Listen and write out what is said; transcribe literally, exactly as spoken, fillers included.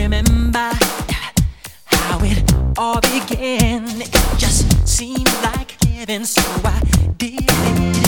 remember how it all began. It just seemed like heaven, so I did it.